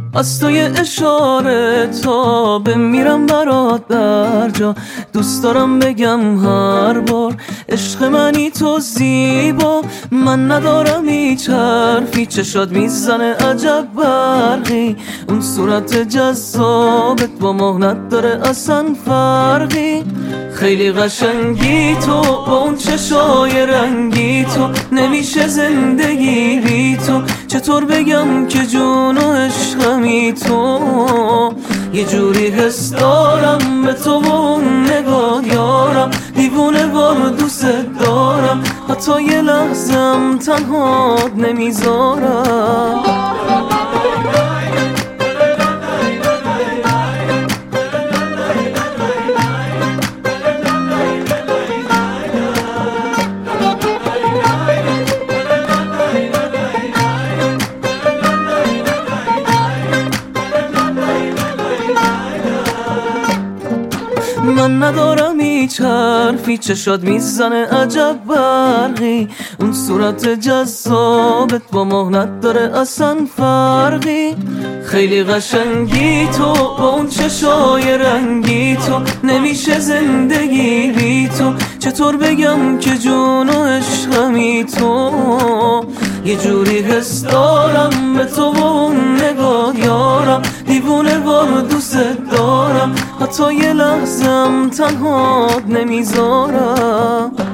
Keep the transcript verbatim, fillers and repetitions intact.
از توی اشاره تا بمیرم برات برجا. دوست دارم بگم هر بار عشق منی تو زیبا. من ندارم هیچ حرفی، چشات میزنه عجب برقی. اون صورت جذابت با ماه نداره اصلا فرقی. خیلی قشنگی تو با اون چشای رنگی تو، نمیشه زندگی بی تو. چطور بگم که جون و عشقمی تو. یه جوری حس دارم به تو و اون نگاه یارم، دیوونه وار دوست دارم، حتی یه لحظم تنهات نمیذارم. من ندارم هیچ حرفی، چشات میزنه عجب برقی. اون صورت جذابت با ماه نداره اصلا فرقی. خیلی قشنگی تو با اون چشای رنگی تو، نمیشه زندگی بی تو. چطور بگم که جون و عشقمی تو. یه جوری حس دارم به تو و اون نگاه یارم، دیوونه وار دوست دارم، حتی یه لحظم تنهات نمیذارم.